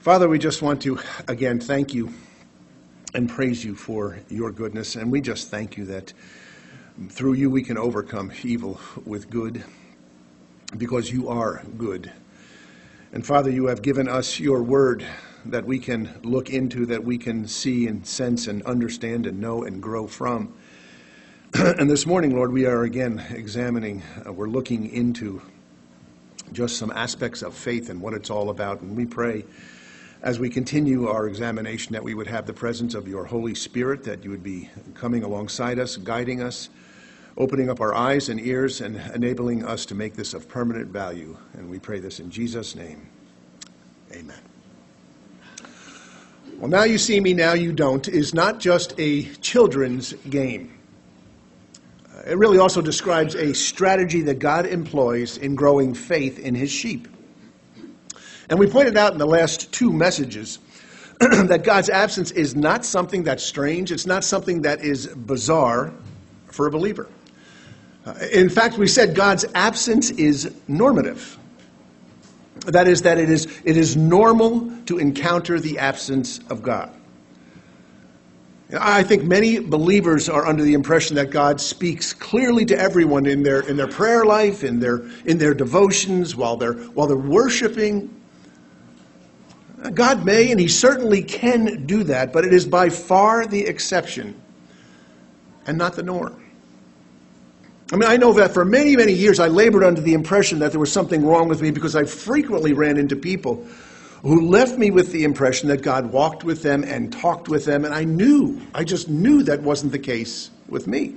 Father, we just want to, again, thank you and praise you for your goodness. And we just thank you that through you we can overcome evil with good, because you are good. And Father, you have given us your word that we can look into, that we can see and sense and understand and know and grow from. And this morning, Lord, we are again examining, we're looking into just some aspects of faith and what it's all about. And we pray, as we continue our examination, that we would have the presence of your Holy Spirit, that you would be coming alongside us, guiding us, opening up our eyes and ears, and enabling us to make this of permanent value. And we pray this in Jesus' name. Amen. Well, Now You See Me, Now You Don't is not just a children's game. It really also describes a strategy that God employs in growing faith in his sheep. And we pointed out in the last two messages that God's absence is not something that's strange. It's not something that is bizarre for a believer. In fact, we said God's absence is normative. That is, that it is normal to encounter the absence of God. I think many believers are under the impression that God speaks clearly to everyone in their prayer life, in their devotions, while they're worshiping. God may, and he certainly can do that, but it is by far the exception and not the norm. I know that for many, many years I labored under the impression that there was something wrong with me, because I frequently ran into people who left me with the impression that God walked with them and talked with them, and I just knew that wasn't the case with me.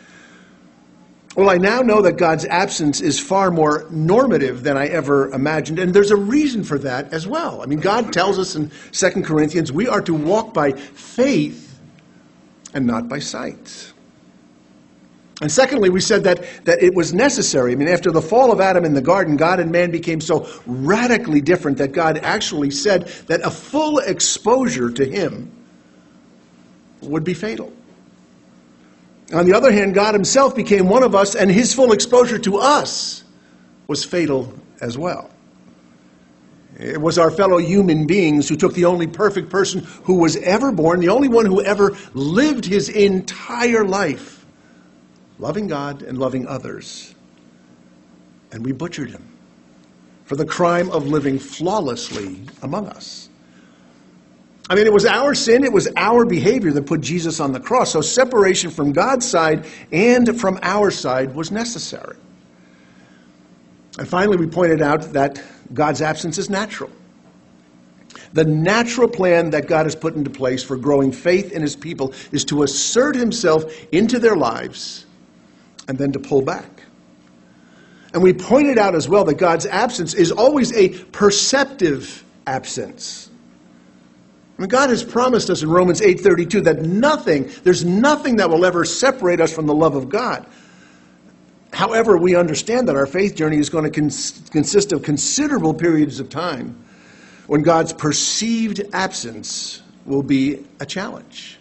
Well, I now know that God's absence is far more normative than I ever imagined, and there's a reason for that as well. God tells us in 2 Corinthians we are to walk by faith and not by sight. And secondly, we said that it was necessary. After the fall of Adam in the garden, God and man became so radically different that God actually said that a full exposure to him would be fatal. On the other hand, God himself became one of us, and his full exposure to us was fatal as well. It was our fellow human beings who took the only perfect person who was ever born, the only one who ever lived his entire life loving God and loving others, and we butchered him for the crime of living flawlessly among us. It was our sin, it was our behavior that put Jesus on the cross, so separation from God's side and from our side was necessary. And finally, we pointed out that God's absence is natural. The natural plan that God has put into place for growing faith in his people is to assert himself into their lives and then to pull back. And we pointed out as well that God's absence is always a perceptive absence. God has promised us in Romans 8:32 that there's nothing that will ever separate us from the love of God. However, we understand that our faith journey is going to consist of considerable periods of time when God's perceived absence will be a challenge.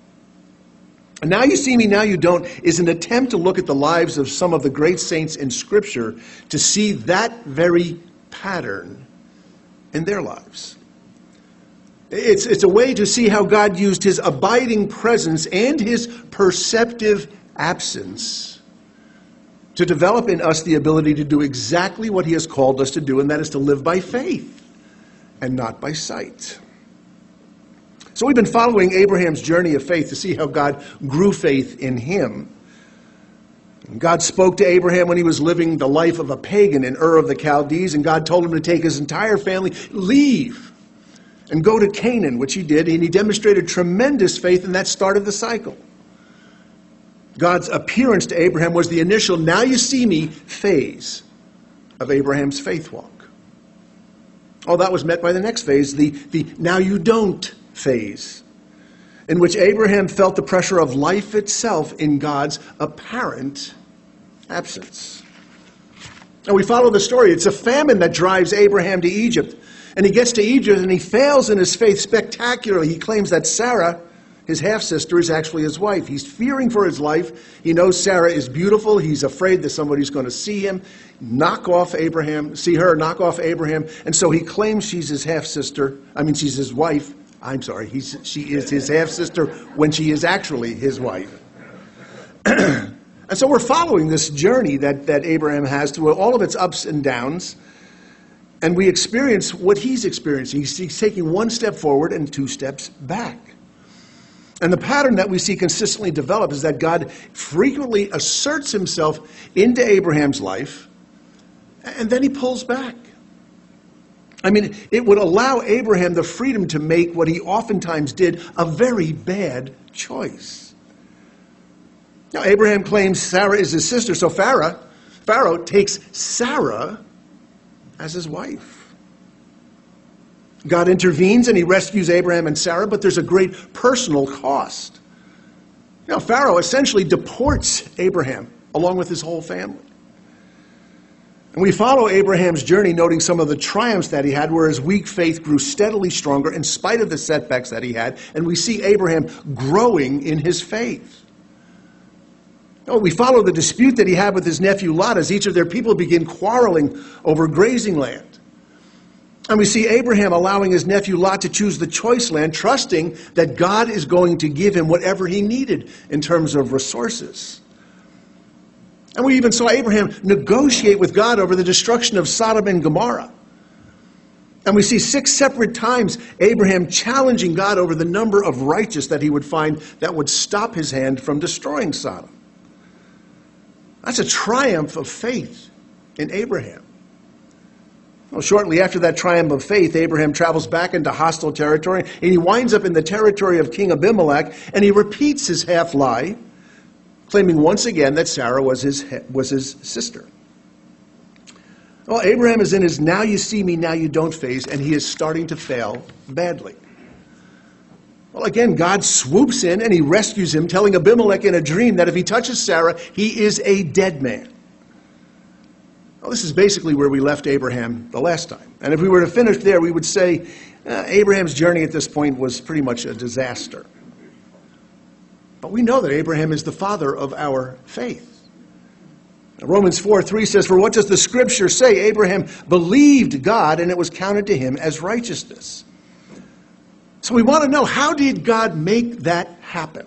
And Now You See Me, Now You Don't is an attempt to look at the lives of some of the great saints in Scripture to see that very pattern in their lives. It's a way to see how God used his abiding presence and his perceptive absence to develop in us the ability to do exactly what he has called us to do, and that is to live by faith and not by sight. So we've been following Abraham's journey of faith to see how God grew faith in him. God spoke to Abraham when he was living the life of a pagan in Ur of the Chaldees, and God told him to take his entire family, leave, and go to Canaan, which he did, and he demonstrated tremendous faith, and that started the cycle. God's appearance to Abraham was the initial "now you see me" phase of Abraham's faith walk. Oh, that was met by the next phase, the "now you don't" phase, in which Abraham felt the pressure of life itself in God's apparent absence. Now we follow the story. It's a famine that drives Abraham to Egypt. And he gets to Egypt and he fails in his faith spectacularly. He claims that Sarah, his half-sister is actually his wife. He's fearing for his life. He knows Sarah is beautiful. He's afraid that somebody's going to see him, knock off Abraham. And so he claims she's his half-sister. She's his wife. She is his half-sister when she is actually his wife. And so we're following this journey that Abraham has through all of its ups and downs. And we experience what he's experiencing. He's taking one step forward and two steps back. And the pattern that we see consistently develop is that God frequently asserts himself into Abraham's life, and then he pulls back. It would allow Abraham the freedom to make what he oftentimes did, a very bad choice. Now, Abraham claims Sarah is his sister, so Pharaoh takes Sarah as his wife. God intervenes and he rescues Abraham and Sarah, but there's a great personal cost. Pharaoh essentially deports Abraham along with his whole family. And we follow Abraham's journey, noting some of the triumphs that he had, where his weak faith grew steadily stronger in spite of the setbacks that he had, and we see Abraham growing in his faith. We follow the dispute that he had with his nephew Lot as each of their people begin quarreling over grazing land. And we see Abraham allowing his nephew Lot to choose the choice land, trusting that God is going to give him whatever he needed in terms of resources. And we even saw Abraham negotiate with God over the destruction of Sodom and Gomorrah. And we see 6 separate times Abraham challenging God over the number of righteous that he would find that would stop his hand from destroying Sodom. That's a triumph of faith in Abraham. Well, shortly after that triumph of faith, Abraham travels back into hostile territory, and he winds up in the territory of King Abimelech, and he repeats his half-lie, claiming once again that Sarah was his sister. Well, Abraham is in his now you see me, now you don't phase, and he is starting to fail badly. Well, again, God swoops in and he rescues him, telling Abimelech in a dream that if he touches Sarah, he is a dead man. Well, this is basically where we left Abraham the last time. And if we were to finish there, we would say Abraham's journey at this point was pretty much a disaster. But we know that Abraham is the father of our faith. Romans 4:3 says, "For what does the scripture say? Abraham believed God, and it was counted to him as righteousness." So we want to know, how did God make that happen?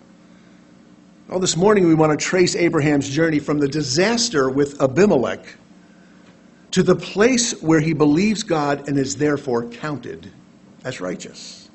Well, this morning we want to trace Abraham's journey from the disaster with Abimelech to the place where he believes God and is therefore counted as righteous.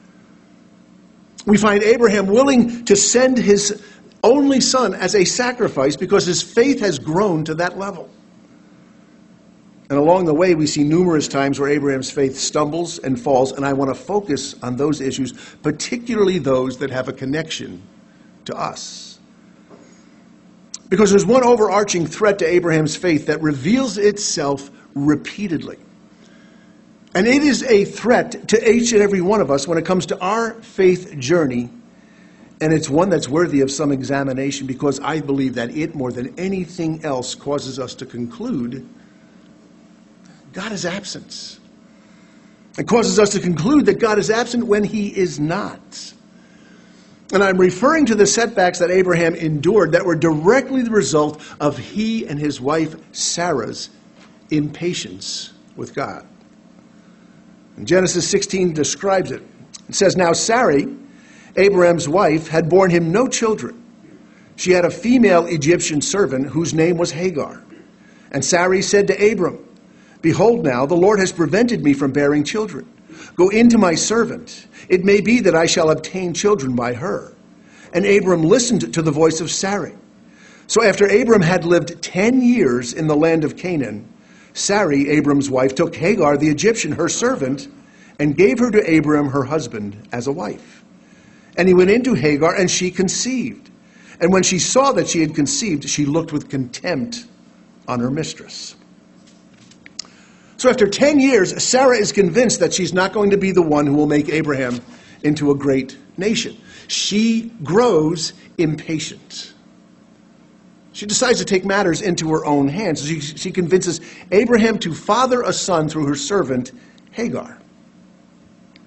We find Abraham willing to send his only son as a sacrifice because his faith has grown to that level. And along the way, we see numerous times where Abraham's faith stumbles and falls, and I want to focus on those issues, particularly those that have a connection to us. Because there's one overarching threat to Abraham's faith that reveals itself repeatedly. And it is a threat to each and every one of us when it comes to our faith journey. And it's one that's worthy of some examination, because I believe that it, more than anything else, causes us to conclude God is absent. It causes us to conclude that God is absent when he is not. And I'm referring to the setbacks that Abraham endured that were directly the result of he and his wife Sarah's impatience with God. And Genesis 16 describes it. It says, "Now Sarai, Abraham's wife, had borne him no children. She had a female Egyptian servant whose name was Hagar. And Sarai said to Abram, 'Behold now, the Lord has prevented me from bearing children. Go in to my servant. It may be that I shall obtain children by her.' And Abram listened to the voice of Sarai. So after Abram had lived 10 years in the land of Canaan, Sarai, Abram's wife, took Hagar the Egyptian, her servant, and gave her to Abram, her husband, as a wife. And he went into Hagar, and she conceived. And when she saw that she had conceived, she looked with contempt on her mistress." So after 10 years, Sarah is convinced that she's not going to be the one who will make Abraham into a great nation. She grows impatient. She decides to take matters into her own hands. She convinces Abraham to father a son through her servant, Hagar.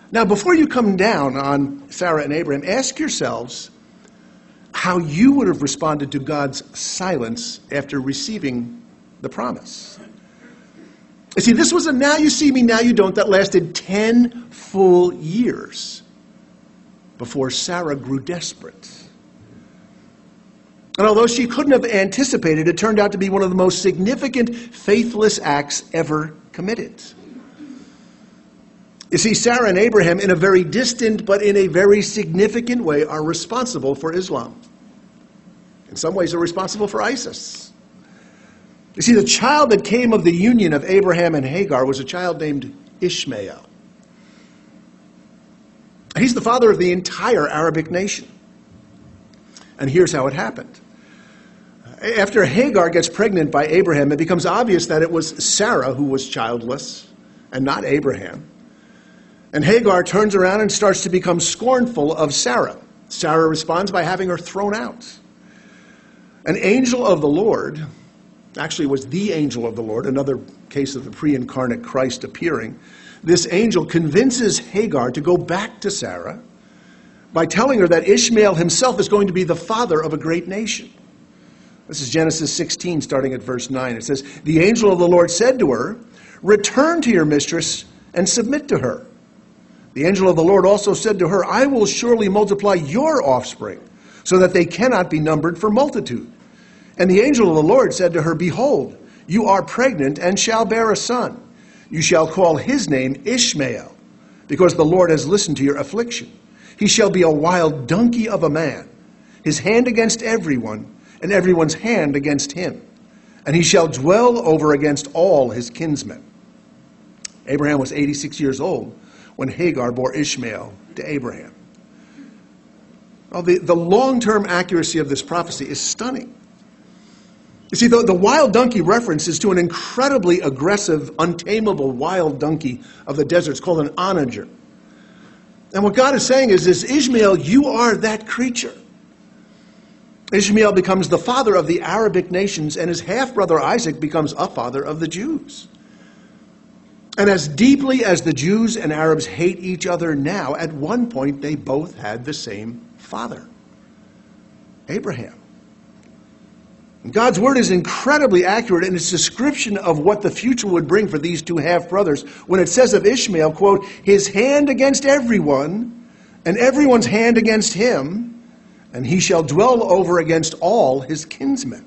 Now, before you come down on Sarah and Abraham, ask yourselves how you would have responded to God's silence after receiving the promise. You see, this was a now you see me, now you don't that lasted 10 full years before Sarah grew desperate. And although she couldn't have anticipated, it turned out to be one of the most significant faithless acts ever committed. You see, Sarah and Abraham, in a very distant but in a very significant way, are responsible for Islam. In some ways, they're responsible for ISIS. You see, the child that came of the union of Abraham and Hagar was a child named Ishmael. He's the father of the entire Arabic nation. And here's how it happened. After Hagar gets pregnant by Abraham, it becomes obvious that it was Sarah who was childless and not Abraham. And Hagar turns around and starts to become scornful of Sarah. Sarah responds by having her thrown out. An angel of the Lord, actually it was the angel of the Lord, another case of the pre-incarnate Christ appearing. This angel convinces Hagar to go back to Sarah by telling her that Ishmael himself is going to be the father of a great nation. This is Genesis 16, starting at verse 9. It says, "The angel of the Lord said to her, 'Return to your mistress and submit to her.' The angel of the Lord also said to her, 'I will surely multiply your offspring, so that they cannot be numbered for multitude.' And the angel of the Lord said to her, 'Behold, you are pregnant and shall bear a son. You shall call his name Ishmael, because the Lord has listened to your affliction. He shall be a wild donkey of a man, his hand against everyone, and everyone's hand against him. And he shall dwell over against all his kinsmen.'" Abraham was 86 years old when Hagar bore Ishmael to Abraham. Well, the long-term accuracy of this prophecy is stunning. You see, the wild donkey reference is to an incredibly aggressive, untamable wild donkey of the desert. It's called an onager. And what God is saying is Ishmael, you are that creature. Ishmael becomes the father of the Arabic nations, and his half-brother Isaac becomes a father of the Jews. And as deeply as the Jews and Arabs hate each other now, at one point they both had the same father, Abraham. God's word is incredibly accurate in its description of what the future would bring for these two half-brothers when it says of Ishmael, quote, "His hand against everyone, and everyone's hand against him, and he shall dwell over against all his kinsmen."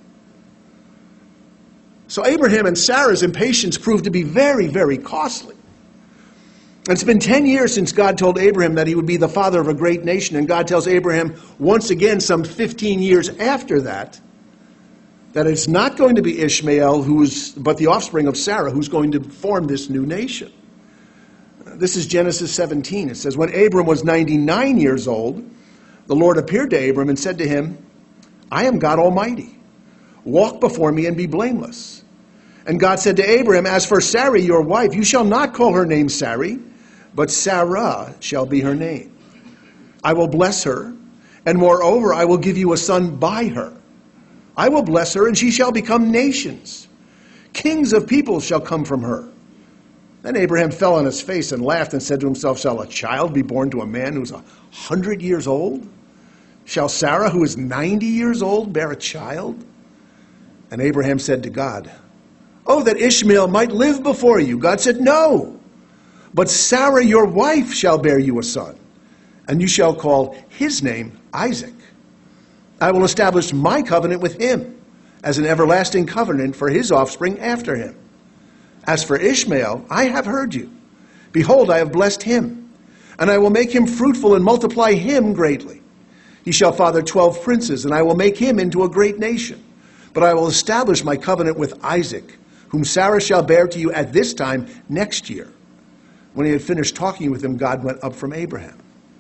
So Abraham and Sarah's impatience proved to be very, very costly. And it's been 10 years since God told Abraham that he would be the father of a great nation, and God tells Abraham once again some 15 years after that it's not going to be Ishmael, but the offspring of Sarah, who's going to form this new nation. This is Genesis 17. It says, "When Abram was 99 years old, the Lord appeared to Abram and said to him, 'I am God Almighty. Walk before me and be blameless.' And God said to Abram, 'As for Sarai, your wife, you shall not call her name Sarai, but Sarah shall be her name. I will bless her, and moreover, I will give you a son by her. I will bless her, and she shall become nations. Kings of peoples shall come from her.' Then Abraham fell on his face and laughed and said to himself, 'Shall a child be born to a man who's 100 years old? Shall Sarah, who is 90 years old, bear a child?' And Abraham said to God, 'Oh, that Ishmael might live before you.' God said, 'No, but Sarah, your wife, shall bear you a son, and you shall call his name Isaac. I will establish my covenant with him as an everlasting covenant for his offspring after him. As for Ishmael, I have heard you. Behold, I have blessed him, and I will make him fruitful and multiply him greatly. He shall father 12 princes, and I will make him into a great nation. But I will establish my covenant with Isaac, whom Sarah shall bear to you at this time next year.' When he had finished talking with him, God went up from Abraham."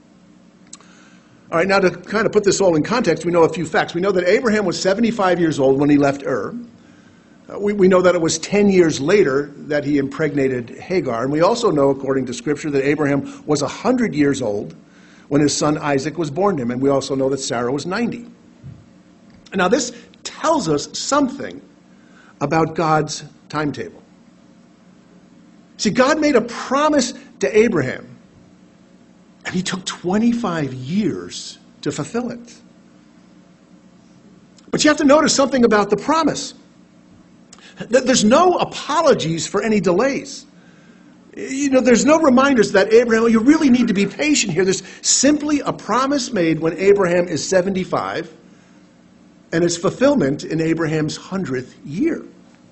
All right, now to kind of put this all in context, we know a few facts. We know that Abraham was 75 years old when he left Ur. We know that it was 10 years later that he impregnated Hagar. And we also know, according to Scripture, that Abraham was 100 years old when his son Isaac was born to him. And we also know that Sarah was 90. Now, this tells us something about God's timetable. See, God made a promise to Abraham And he took 25 years to fulfill it. But you have to notice something about the promise. There's no apologies for any delays. There's no reminders that Abraham, you really need to be patient here. There's simply a promise made when Abraham is 75, and its fulfillment in Abraham's 100th year.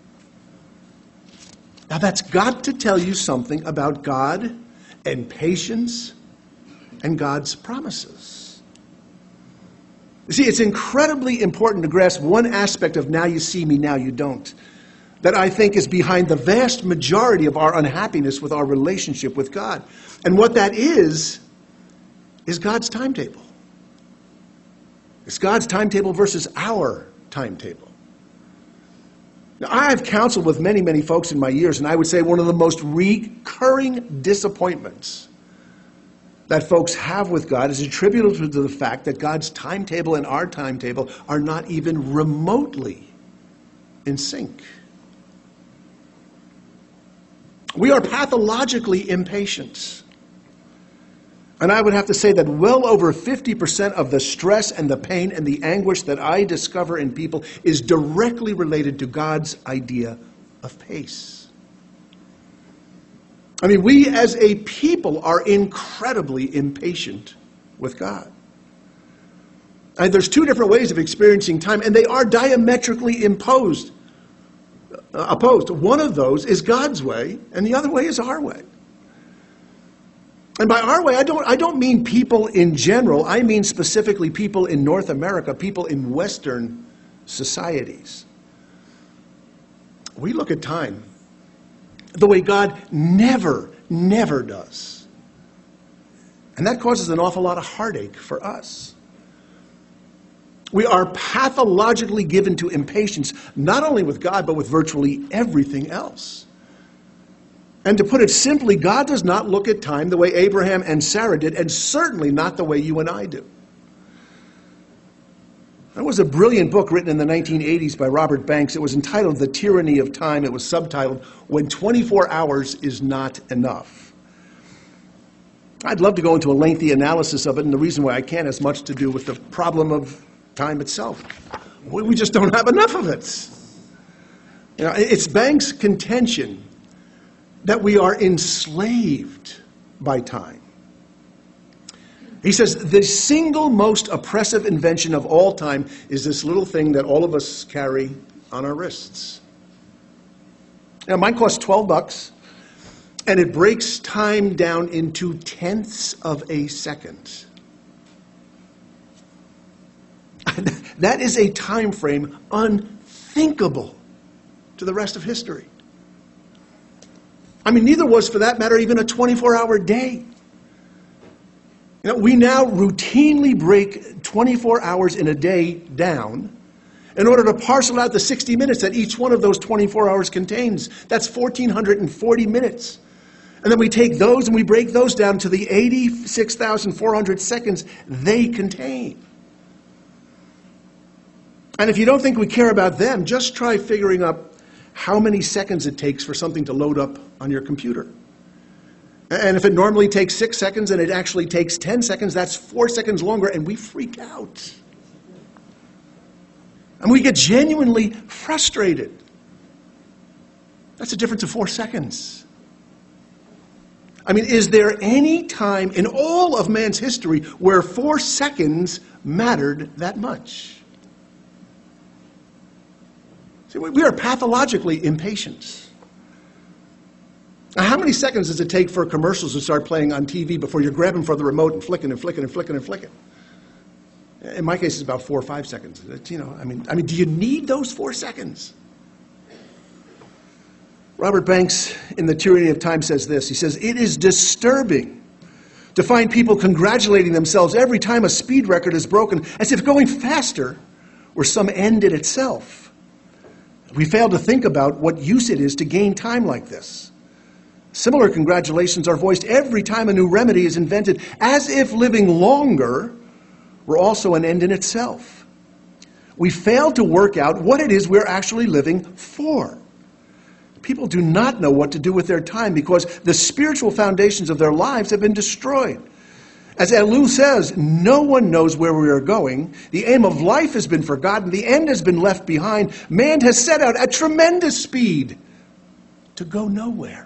Now that's got to tell you something about God and patience and God's promises. You see, it's incredibly important to grasp one aspect of now you see me, now you don't, that I think is behind the vast majority of our unhappiness with our relationship with God. And what that is God's timetable. It's God's timetable versus our timetable. Now, I've counseled with many, many folks in my years, and I would say one of the most recurring disappointments that folks have with God is attributable to the fact that God's timetable and our timetable are not even remotely in sync. We are pathologically impatient. And I would have to say that well over 50% of the stress and the pain and the anguish that I discover in people is directly related to God's idea of pace. I mean, we as a people are incredibly impatient with God. And there's two different ways of experiencing time, and they are diametrically opposed. One of those is God's way, and the other way is our way. And by our way, I don't mean people in general. I mean specifically people in North America, people in Western societies. We look at time the way God never does. And that causes an awful lot of heartache for us. We are pathologically given to impatience, not only with God, but with virtually everything else. And to put it simply, God does not look at time the way Abraham and Sarah did, and certainly not the way you and I do. There was a brilliant book written in the 1980s by Robert Banks. It was entitled The Tyranny of Time. It was subtitled, When 24 Hours is Not Enough. I'd love to go into a lengthy analysis of it, and the reason why I can't has much to do with the problem of time itself. We just don't have enough of it. It's Banks' contention that we are enslaved by time. He says the single most oppressive invention of all time is this little thing that all of us carry on our wrists. Now, mine costs $12, and it breaks time down into tenths of a second. That is a time frame unthinkable to the rest of history. I mean, neither was, for that matter, even a 24-hour day. We now routinely break 24 hours in a day down in order to parcel out the 60 minutes that each one of those 24 hours contains. That's 1,440 minutes. And then we take those and we break those down to the 86,400 seconds they contain. And if you don't think we care about them, just try figuring out how many seconds it takes for something to load up on your computer. And if it normally takes 6 seconds and it actually takes 10 seconds, that's 4 seconds longer, and we freak out. And we get genuinely frustrated. That's a difference of 4 seconds. I mean, is there any time in all of man's history where 4 seconds mattered that much? See, we are pathologically impatient. Now, how many seconds does it take for commercials to start playing on TV before you're grabbing for the remote and flicking and flicking and flicking and flicking? In my case, it's about 4 or 5 seconds. I mean, do you need those 4 seconds? Robert Banks, in The Tyranny of Time, says this. He says, "It is disturbing to find people congratulating themselves every time a speed record is broken, as if going faster were some end in itself. We fail to think about what use it is to gain time like this. Similar congratulations are voiced every time a new remedy is invented, as if living longer were also an end in itself. We fail to work out what it is we're actually living for. People do not know what to do with their time because the spiritual foundations of their lives have been destroyed. As Ellul says, no one knows where we are going. The aim of life has been forgotten. The end has been left behind. Man has set out at tremendous speed to go nowhere.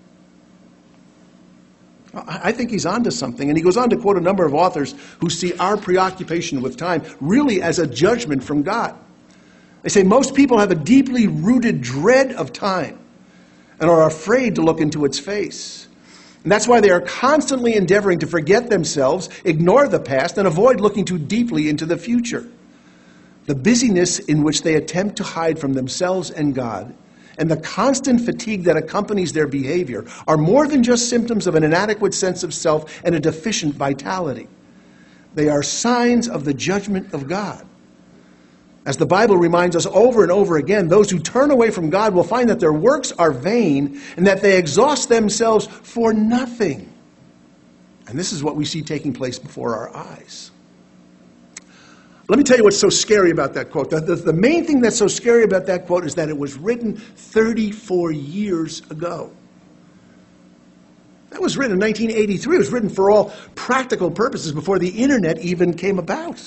I think he's onto something. And he goes on to quote a number of authors who see our preoccupation with time really as a judgment from God. They say most people have a deeply rooted dread of time and are afraid to look into its face. And that's why they are constantly endeavoring to forget themselves, ignore the past, and avoid looking too deeply into the future. The busyness in which they attempt to hide from themselves and God, and the constant fatigue that accompanies their behavior are more than just symptoms of an inadequate sense of self and a deficient vitality. They are signs of the judgment of God. As the Bible reminds us over and over again, those who turn away from God will find that their works are vain and that they exhaust themselves for nothing. And this is what we see taking place before our eyes. Let me tell you what's so scary about that quote. The main thing that's so scary about that quote is that it was written 34 years ago. That was written in 1983. It was written for all practical purposes before the internet even came about.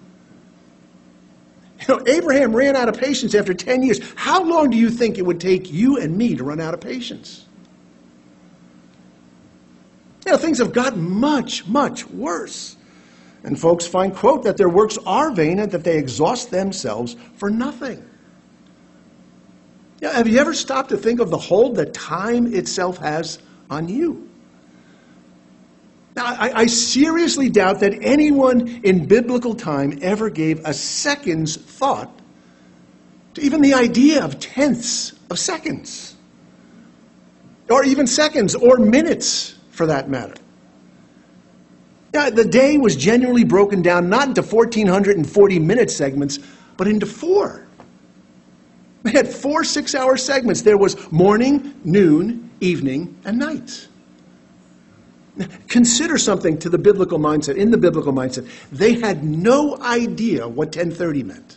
You know, Abraham ran out of patience after 10 years. How long do you think it would take you and me to run out of patience? You know, things have gotten much, much worse. And folks find, quote, that their works are vain and that they exhaust themselves for nothing. You know, have you ever stopped to think of the hold that time itself has on you? Now, I seriously doubt that anyone in biblical time ever gave a second's thought to even the idea of tenths of seconds, or even seconds or minutes for that matter. Yeah, the day was genuinely broken down not into 1,440-minute segments, but into 4. They had 4 6-hour segments. There was morning, noon, evening, and night. Consider something to the biblical mindset. In the biblical mindset, they had no idea what 10:30 meant.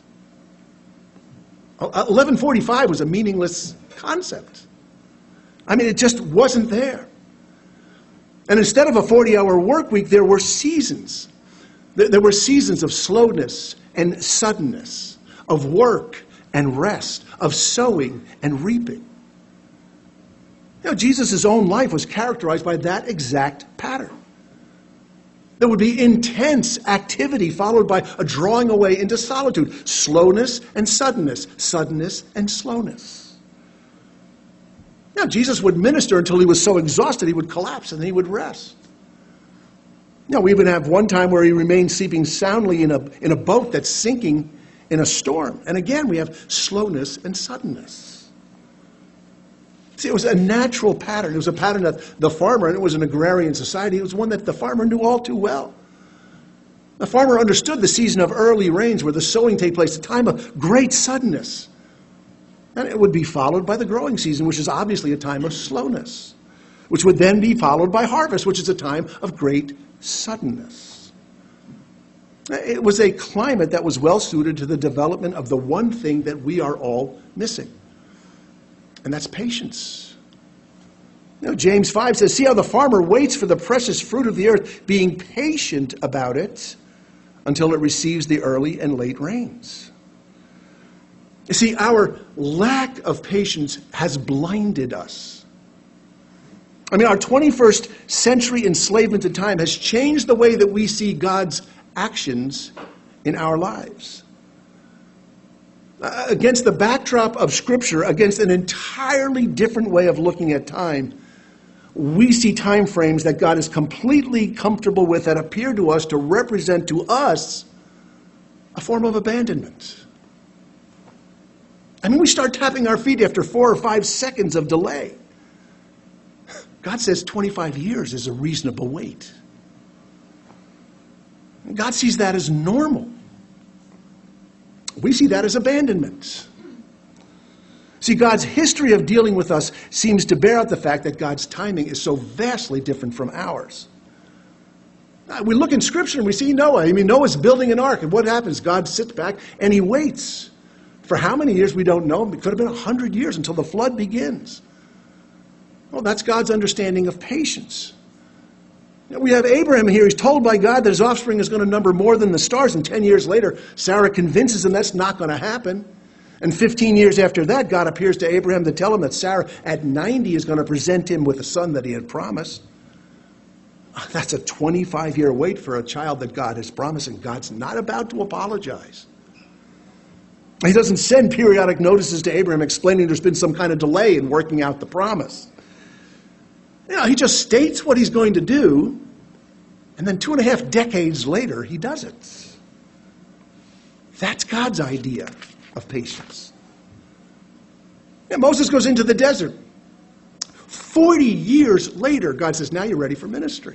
11:45 was a meaningless concept. I mean, it just wasn't there. And instead of a 40-hour work week, there were seasons. There were seasons of slowness and suddenness, of work and rest, of sowing and reaping. You know, Jesus' own life was characterized by that exact pattern. There would be intense activity followed by a drawing away into solitude, slowness and suddenness, suddenness and slowness. Now, Jesus would minister until he was so exhausted he would collapse and then he would rest. Now, we even have one time where he remained sleeping soundly in a boat that's sinking in a storm. And again, we have slowness and suddenness. See, it was a natural pattern. It was a pattern that the farmer, and it was an agrarian society, it was one that the farmer knew all too well. The farmer understood the season of early rains where the sowing take place, a time of great suddenness. And it would be followed by the growing season, which is obviously a time of slowness, which would then be followed by harvest, which is a time of great suddenness. It was a climate that was well suited to the development of the one thing that we are all missing. And that's patience. You know, James 5 says, see how the farmer waits for the precious fruit of the earth, being patient about it until it receives the early and late rains. You see, our lack of patience has blinded us. I mean, our 21st century enslavement to time has changed the way that we see God's actions in our lives. Against the backdrop of Scripture, against an entirely different way of looking at time, we see time frames that God is completely comfortable with that appear to us to represent to us a form of abandonment. I mean, we start tapping our feet after 4 or 5 seconds of delay. God says 25 years is a reasonable wait. God sees that as normal. We see that as abandonment. See, God's history of dealing with us seems to bear out the fact that God's timing is so vastly different from ours. We look in Scripture and we see Noah. I mean, Noah's building an ark, and what happens? God sits back and he waits. For how many years, we don't know. It could have been 100 years until the flood begins. Well, that's God's understanding of patience. We have Abraham here. He's told by God that his offspring is going to number more than the stars. And 10 years later, Sarah convinces him that's not going to happen. And 15 years after that, God appears to Abraham to tell him that Sarah at 90 is going to present him with a son that he had promised. That's a 25-year wait for a child that God has promised, and God's not about to apologize. He doesn't send periodic notices to Abraham explaining there's been some kind of delay in working out the promise. He just states what he's going to do, and then 2.5 decades later, he does it. That's God's idea of patience. Moses goes into the desert. 40 years later, God says, now you're ready for ministry.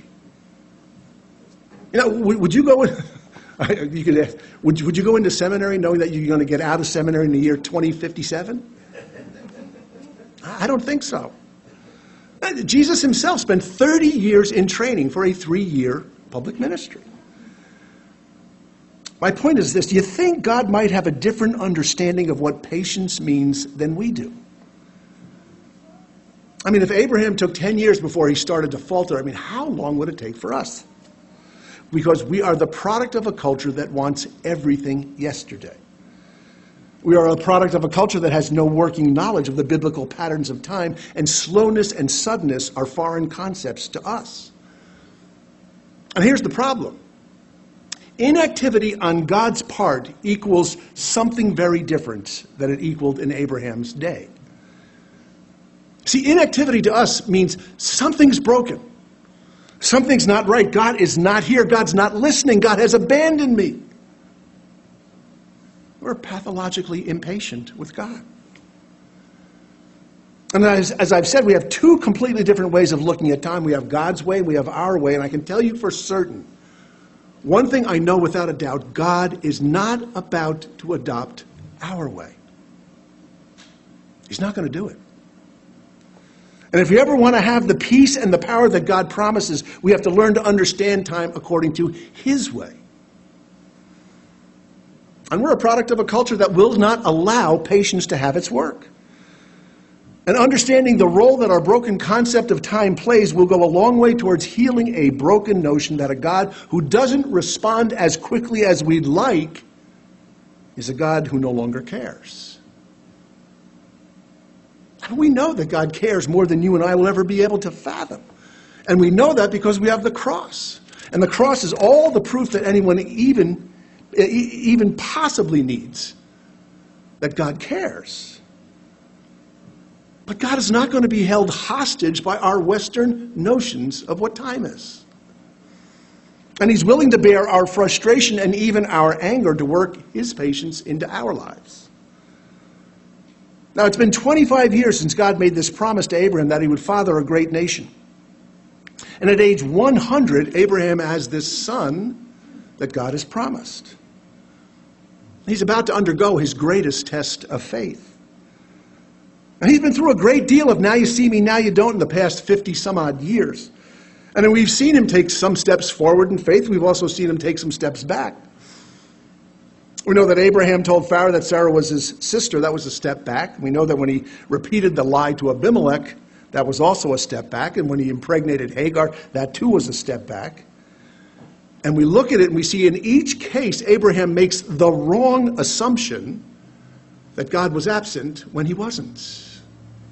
Would you go in, you could ask, would you go into seminary knowing that you're going to get out of seminary in the year 2057? I don't think so. Jesus himself spent 30 years in training for a 3-year public ministry. My point is this: do you think God might have a different understanding of what patience means than we do? If Abraham took 10 years before he started to falter, how long would it take for us? Because we are the product of a culture that wants everything yesterday. We are a product of a culture that has no working knowledge of the biblical patterns of time, and slowness and suddenness are foreign concepts to us. And here's the problem. Inactivity on God's part equals something very different than it equaled in Abraham's day. See, inactivity to us means something's broken. Something's not right. God is not here. God's not listening. God has abandoned me. We're pathologically impatient with God. And as I've said, we have two completely different ways of looking at time. We have God's way, we have our way, and I can tell you for certain, one thing I know without a doubt, God is not about to adopt our way. He's not going to do it. And if you ever want to have the peace and the power that God promises, we have to learn to understand time according to His way. And we're a product of a culture that will not allow patience to have its work. And understanding the role that our broken concept of time plays will go a long way towards healing a broken notion that a God who doesn't respond as quickly as we'd like is a God who no longer cares. And we know that God cares more than you and I will ever be able to fathom. And we know that because we have the cross. And the cross is all the proof that anyone even possibly needs that God cares. But God is not going to be held hostage by our Western notions of what time is. And He's willing to bear our frustration and even our anger to work His patience into our lives. Now, it's been 25 years since God made this promise to Abraham that he would father a great nation. And at age 100, Abraham has this son that God has promised. He's about to undergo his greatest test of faith. And he's been through a great deal of now you see me, now you don't in the past 50 some odd years. And then we've seen him take some steps forward in faith. We've also seen him take some steps back. We know that Abraham told Pharaoh that Sarah was his sister. That was a step back. We know that when he repeated the lie to Abimelech, that was also a step back. And when he impregnated Hagar, that too was a step back. And we look at it and we see in each case, Abraham makes the wrong assumption that God was absent when he wasn't.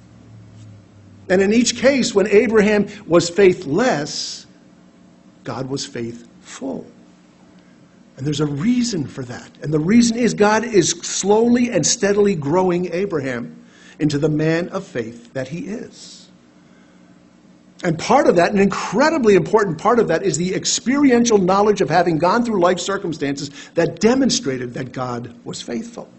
And in each case, when Abraham was faithless, God was faithful. And there's a reason for that. And the reason is God is slowly and steadily growing Abraham into the man of faith that he is. And part of that, an incredibly important part of that, is the experiential knowledge of having gone through life circumstances that demonstrated that God was faithful.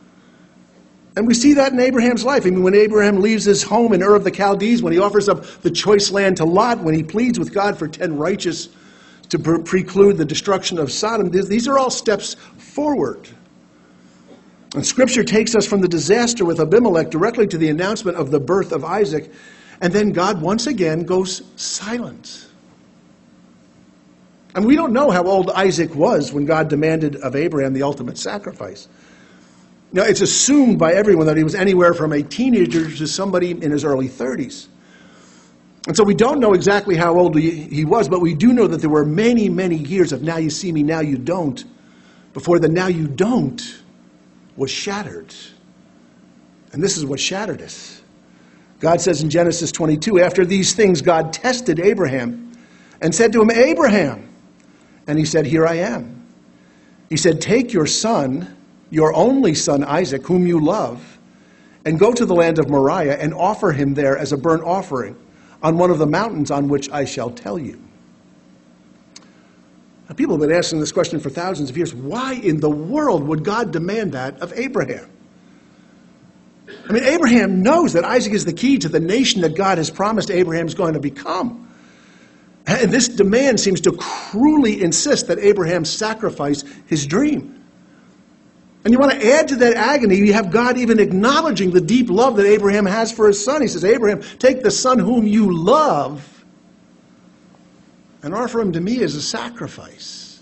And we see that in Abraham's life. When Abraham leaves his home in Ur of the Chaldees, when he offers up the choice land to Lot, when he pleads with God for 10 righteous to preclude the destruction of Sodom, these are all steps forward. And Scripture takes us from the disaster with Abimelech directly to the announcement of the birth of Isaac, and then God once again goes silent. And we don't know how old Isaac was when God demanded of Abraham the ultimate sacrifice. Now, it's assumed by everyone that he was anywhere from a teenager to somebody in his early 30s. And so we don't know exactly how old he was, but we do know that there were many, many years of now you see me, now you don't, before the now you don't was shattered. And this is what shattered us. God says in Genesis 22, after these things, God tested Abraham and said to him, Abraham. And he said, here I am. He said, take your son, your only son Isaac, whom you love, and go to the land of Moriah and offer him there as a burnt offering on one of the mountains on which I shall tell you. Now, people have been asking this question for thousands of years. Why in the world would God demand that of Abraham? I mean, Abraham knows that Isaac is the key to the nation that God has promised Abraham is going to become. And this demand seems to cruelly insist that Abraham sacrifice his dream. And you want to add to that agony, you have God even acknowledging the deep love that Abraham has for his son. He says, Abraham, take the son whom you love and offer him to me as a sacrifice.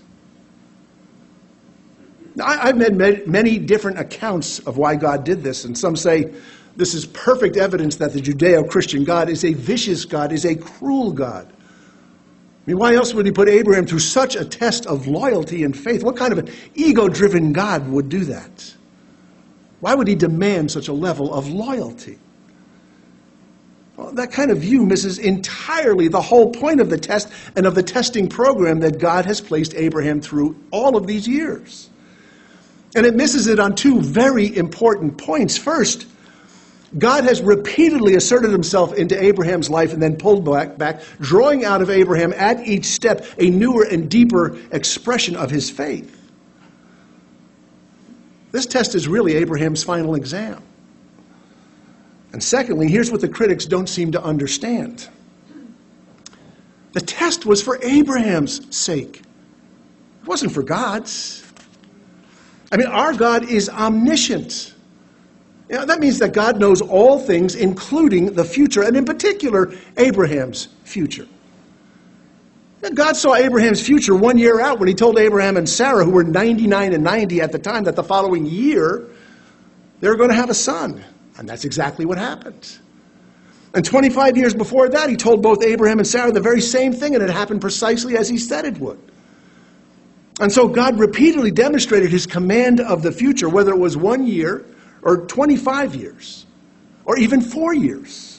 Now, I've read many different accounts of why God did this, and some say this is perfect evidence that the Judeo-Christian God is a vicious God, is a cruel God. I mean, why else would he put Abraham through such a test of loyalty and faith? What kind of an ego-driven God would do that? Why would he demand such a level of loyalty? Well, that kind of view misses entirely the whole point of the test and of the testing program that God has placed Abraham through all of these years. And it misses it on two very important points. First, God has repeatedly asserted himself into Abraham's life and then pulled back, drawing out of Abraham at each step a newer and deeper expression of his faith. This test is really Abraham's final exam. And secondly, here's what the critics don't seem to understand. The test was for Abraham's sake. It wasn't for God's. I mean, our God is omniscient. You know, that means that God knows all things, including the future, and in particular, Abraham's future. And God saw Abraham's future 1 year out when he told Abraham and Sarah, who were 99 and 90 at the time, that the following year they were going to have a son. And that's exactly what happened. And 25 years before that, he told both Abraham and Sarah the very same thing, and it happened precisely as he said it would. And so God repeatedly demonstrated his command of the future, whether it was 1 year or 25 years, or even 4 years.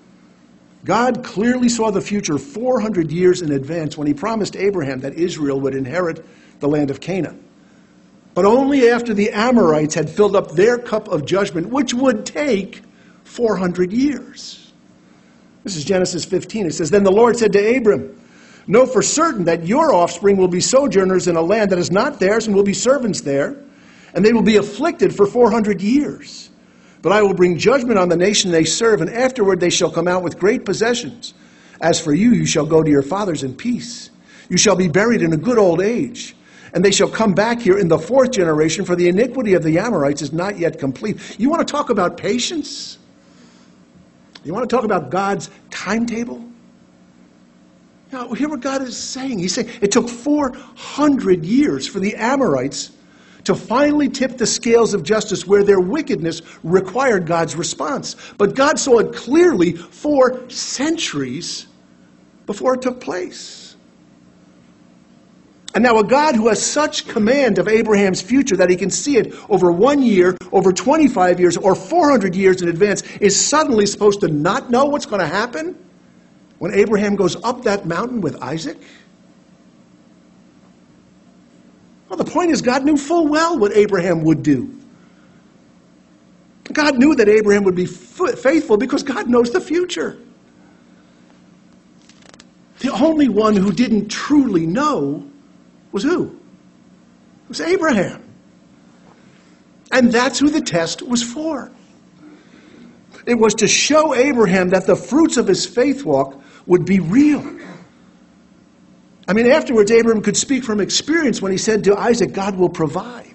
God clearly saw the future 400 years in advance when he promised Abraham that Israel would inherit the land of Canaan. But only after the Amorites had filled up their cup of judgment, which would take 400 years. This is Genesis 15. It says, Then the Lord said to Abram, Know for certain that your offspring will be sojourners in a land that is not theirs and will be servants there. And they will be afflicted for 400 years. But I will bring judgment on the nation they serve, and afterward they shall come out with great possessions. As for you, you shall go to your fathers in peace. You shall be buried in a good old age. And they shall come back here in the fourth generation, for the iniquity of the Amorites is not yet complete. You want to talk about patience? You want to talk about God's timetable? Now, hear what God is saying. He's saying it took 400 years for the Amorites to finally tip the scales of justice where their wickedness required God's response. But God saw it clearly 4 centuries before it took place. And now a God who has such command of Abraham's future that he can see it over 1 year, over 25 years, or 400 years in advance is suddenly supposed to not know what's going to happen when Abraham goes up that mountain with Isaac? Well, the point is God knew full well what Abraham would do. God knew that Abraham would be faithful because God knows the future. The only one who didn't truly know was who? It was Abraham. And that's who the test was for. It was to show Abraham that the fruits of his faith walk would be real. I mean, afterwards, Abraham could speak from experience when he said to Isaac, God will provide.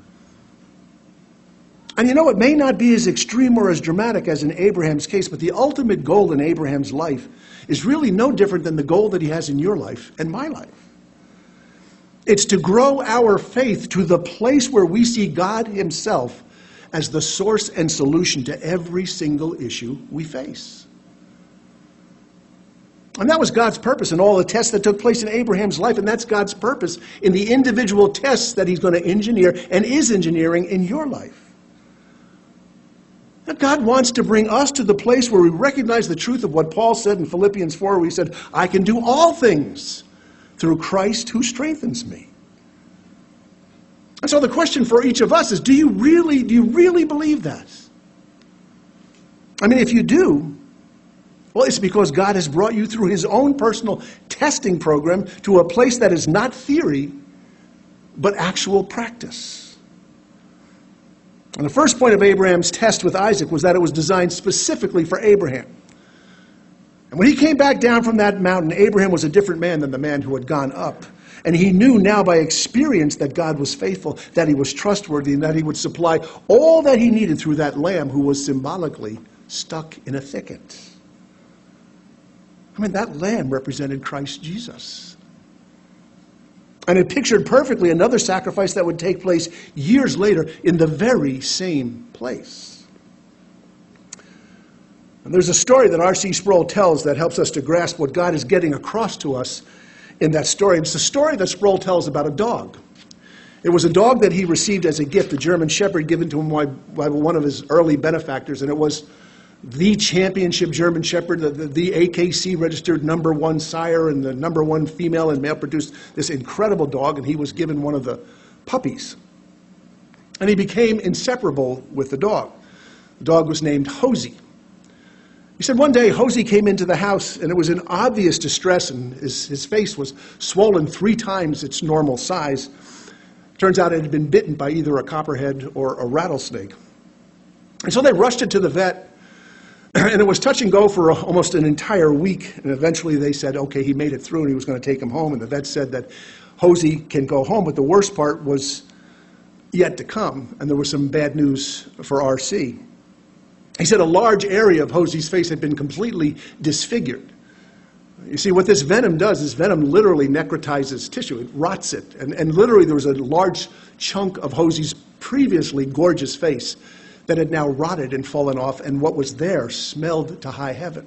And you know, it may not be as extreme or as dramatic as in Abraham's case, but the ultimate goal in Abraham's life is really no different than the goal that he has in your life and my life. It's to grow our faith to the place where we see God himself as the source and solution to every single issue we face. And that was God's purpose in all the tests that took place in Abraham's life, and that's God's purpose in the individual tests that he's going to engineer and is engineering in your life. Now, God wants to bring us to the place where we recognize the truth of what Paul said in Philippians 4, where he said, I can do all things through Christ who strengthens me. And so the question for each of us is, do you really believe that? I mean, if you do, well, it's because God has brought you through his own personal testing program to a place that is not theory, but actual practice. And the first point of Abraham's test with Isaac was that it was designed specifically for Abraham. And when he came back down from that mountain, Abraham was a different man than the man who had gone up. And he knew now by experience that God was faithful, that he was trustworthy, and that he would supply all that he needed through that lamb who was symbolically stuck in a thicket. I mean, that lamb represented Christ Jesus. And it pictured perfectly another sacrifice that would take place years later in the very same place. And there's a story that R.C. Sproul tells that helps us to grasp what God is getting across to us in that story. It's a story that Sproul tells about a dog. It was a dog that he received as a gift, a German Shepherd given to him by one of his early benefactors, and it was the championship German Shepherd, the AKC registered #1 sire and the #1 female and male produced this incredible dog, and he was given one of the puppies. And he became inseparable with the dog. The dog was named Hosey. He said one day Hosey came into the house and it was in obvious distress, and his face was swollen 3 times its normal size. Turns out it had been bitten by either a copperhead or a rattlesnake. And so they rushed it to the vet. And it was touch and go for almost an entire week. And eventually they said, okay, he made it through and he was going to take him home. And the vet said that Hosey can go home. But the worst part was yet to come. And there was some bad news for R.C. He said a large area of Hosey's face had been completely disfigured. You see, what this venom does is venom literally necrotizes tissue. It rots it. And literally there was a large chunk of Hosey's previously gorgeous face that had now rotted and fallen off, and what was there smelled to high heaven.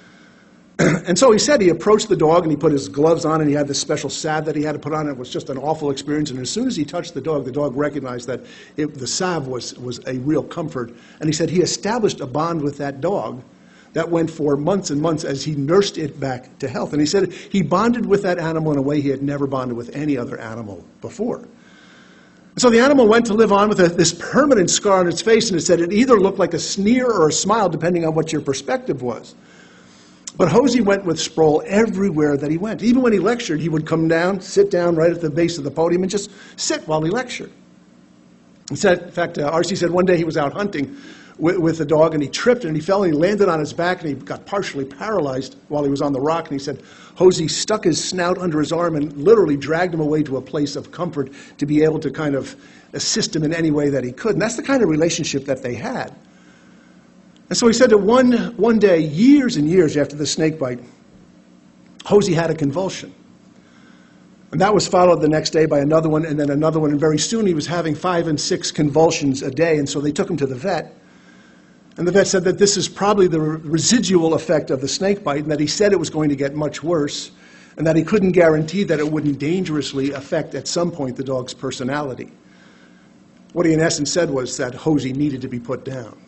And so he said he approached the dog and he put his gloves on and he had this special salve that he had to put on. It was just an awful experience. And as soon as he touched the dog recognized that the salve was a real comfort. And he said he established a bond with that dog that went for months and months as he nursed it back to health. And he said he bonded with that animal in a way he had never bonded with any other animal before. So the animal went to live on with this permanent scar on its face, and it said it either looked like a sneer or a smile, depending on what your perspective was. But Hosey went with Sproul everywhere that he went. Even when he lectured, he would come down, sit down right at the base of the podium, and just sit while he lectured. In fact, R.C. said one day he was out hunting with the dog, and he tripped, and he fell, and he landed on his back, and he got partially paralyzed while he was on the rock. And he said Hosey stuck his snout under his arm and literally dragged him away to a place of comfort to be able to kind of assist him in any way that he could. And that's the kind of relationship that they had. And so he said that one day, years and years after the snake bite, Hosey had a convulsion. And that was followed the next day by another one, and then another one. And very soon he was having 5 and 6 convulsions a day. And so they took him to the vet. And the vet said that this is probably the residual effect of the snake bite, and that he said it was going to get much worse, and that he couldn't guarantee that it wouldn't dangerously affect at some point the dog's personality. What he in essence said was that Hosey needed to be put down.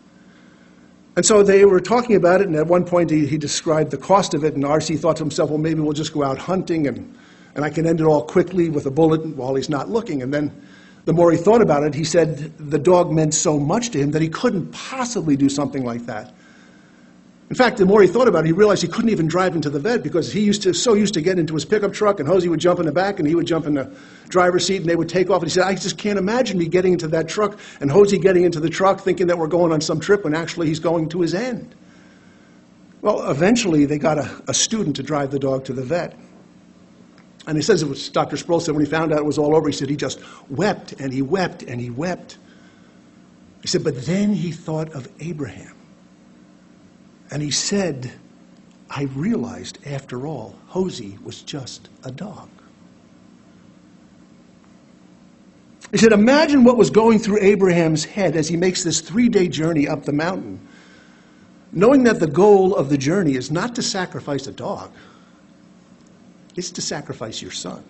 And so they were talking about it, and at one point he described the cost of it, and R.C. thought to himself, well, maybe we'll just go out hunting, and I can end it all quickly with a bullet while he's not looking. And then the more he thought about it, he said the dog meant so much to him that he couldn't possibly do something like that. In fact, the more he thought about it, he realized he couldn't even drive him to the vet because he so used to get into his pickup truck, and Hosey would jump in the back, and he would jump in the driver's seat, and they would take off. And he said, I just can't imagine me getting into that truck, and Hosey getting into the truck thinking that we're going on some trip when actually he's going to his end. Well, eventually they got a student to drive the dog to the vet. And he says, it was Dr. Sproul said when he found out it was all over, he said he just wept and he wept and he wept. He said, but then he thought of Abraham. And he said, I realized, after all, Hosey was just a dog. He said, imagine what was going through Abraham's head as he makes this 3-day journey up the mountain. knowing that the goal of the journey is not to sacrifice a dog, it's to sacrifice your son.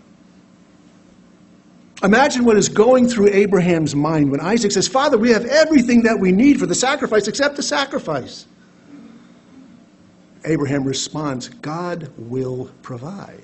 Imagine what is going through Abraham's mind when Isaac says, Father, we have everything that we need for the sacrifice except the sacrifice. Abraham responds, God will provide.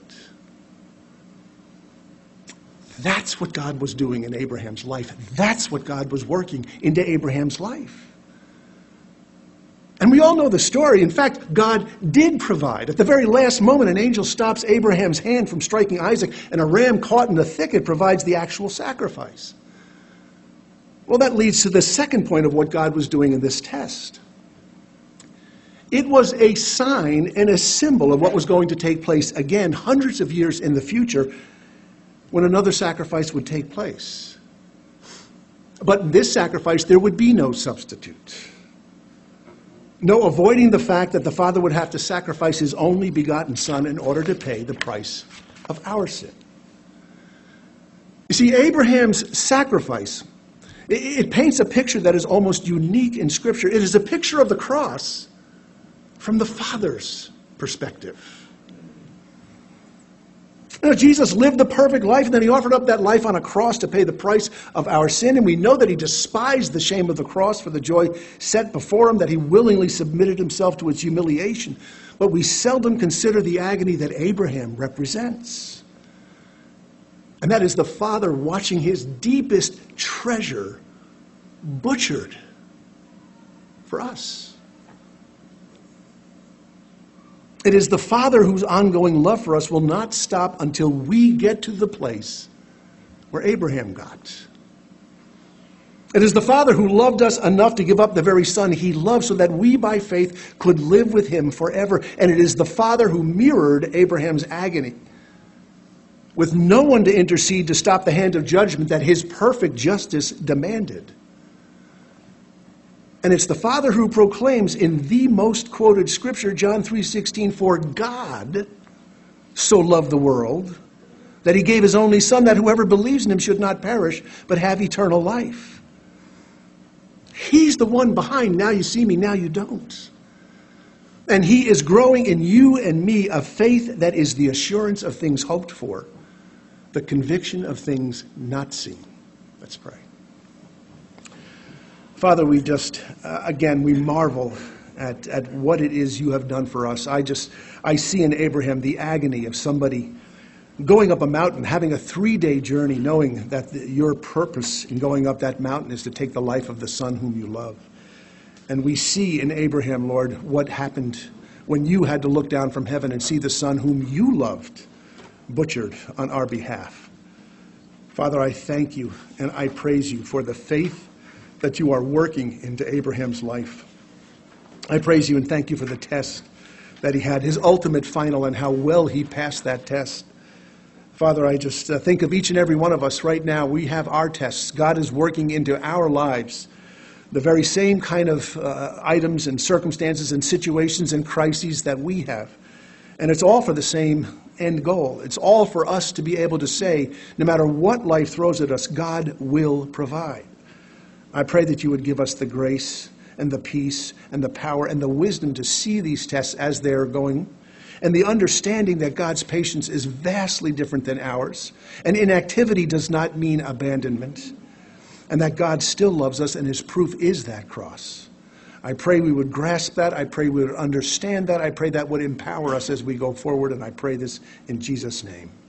That's what God was doing in Abraham's life. That's what God was working into Abraham's life. And we all know the story. In fact, God did provide. At the very last moment, an angel stops Abraham's hand from striking Isaac, and a ram caught in the thicket provides the actual sacrifice. Well, that leads to the second point of what God was doing in this test. It was a sign and a symbol of what was going to take place again hundreds of years in the future when another sacrifice would take place. But in this sacrifice, there would be no substitute. No avoiding the fact that the Father would have to sacrifice his only begotten Son in order to pay the price of our sin. You see, Abraham's sacrifice, it paints a picture that is almost unique in Scripture. It is a picture of the cross from the Father's perspective. You know, Jesus lived the perfect life, and then he offered up that life on a cross to pay the price of our sin. And we know that he despised the shame of the cross for the joy set before him, that he willingly submitted himself to its humiliation. But we seldom consider the agony that Abraham represents. And that is the Father watching his deepest treasure butchered for us. It is the Father whose ongoing love for us will not stop until we get to the place where Abraham got. It is the Father who loved us enough to give up the very Son he loved so that we by faith could live with him forever. And it is the Father who mirrored Abraham's agony, with no one to intercede to stop the hand of judgment that his perfect justice demanded. And it's the Father who proclaims in the most quoted scripture, John 3:16, for God so loved the world that he gave his only Son, that whoever believes in him should not perish, but have eternal life. He's the one behind, now you see me, now you don't. And he is growing in you and me a faith that is the assurance of things hoped for, the conviction of things not seen. Let's pray. Father, we just, again, we marvel at what it is you have done for us. I see in Abraham the agony of somebody going up a mountain, having a 3-day journey, knowing that your purpose in going up that mountain is to take the life of the Son whom you love. And we see in Abraham, Lord, what happened when you had to look down from heaven and see the Son whom you loved butchered on our behalf. Father, I thank you and I praise you for the faith that you are working into Abraham's life. I praise you and thank you for the test that he had, his ultimate final, and how well he passed that test. Father, I just think of each and every one of us right now. We have our tests. God is working into our lives the very same kind of items and circumstances and situations and crises that we have. And it's all for the same end goal. It's all for us to be able to say, no matter what life throws at us, God will provide. I pray that you would give us the grace and the peace and the power and the wisdom to see these tests as they're going, and the understanding that God's patience is vastly different than ours, and inactivity does not mean abandonment, and that God still loves us, and his proof is that cross. I pray we would grasp that. I pray we would understand that. I pray that would empower us as we go forward, and I pray this in Jesus' name.